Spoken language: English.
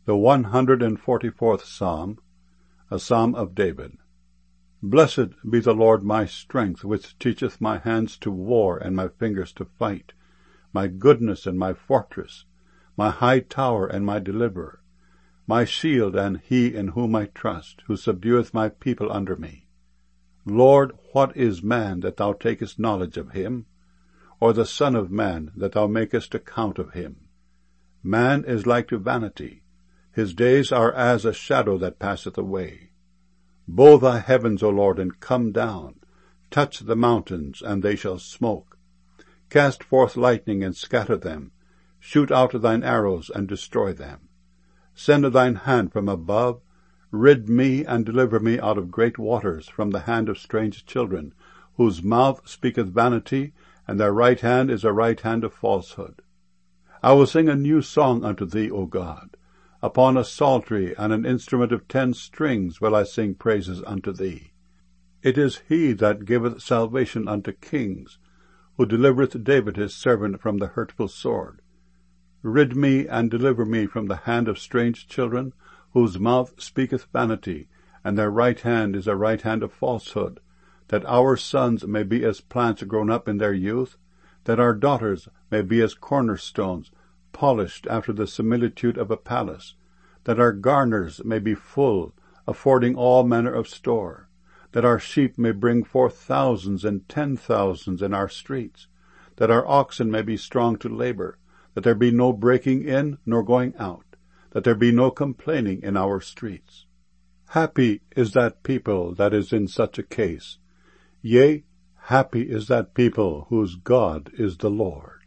The 144th Psalm, a Psalm of David. Blessed be the Lord my strength, which teacheth my hands to war and my fingers to fight, my goodness and my fortress, my high tower and my deliverer, my shield and he in whom I trust, who subdueth my people under me. Lord, what is man that thou takest knowledge of him? Or the son of man that thou makest account of him? Man is like to vanity. His days are as a shadow that passeth away. Bow thy heavens, O Lord, and come down. Touch the mountains, and they shall smoke. Cast forth lightning, and scatter them. Shoot out thine arrows, and destroy them. Send thine hand from above. Rid me, and deliver me out of great waters, from the hand of strange children, whose mouth speaketh vanity, and their right hand is a right hand of falsehood. I will sing a new song unto thee, O God. Upon a psaltery and an instrument of 10 strings will I sing praises unto thee. It is he that giveth salvation unto kings, who delivereth David his servant from the hurtful sword. Rid me and deliver me from the hand of strange children, whose mouth speaketh vanity, and their right hand is a right hand of falsehood, that our sons may be as plants grown up in their youth, that our daughters may be as cornerstones, polished after the similitude of a palace, that our garners may be full, affording all manner of store, that our sheep may bring forth thousands and 10,000s in our streets, that our oxen may be strong to labor, that there be no breaking in nor going out, that there be no complaining in our streets. Happy is that people that is in such a case. Yea, happy is that people whose God is the Lord.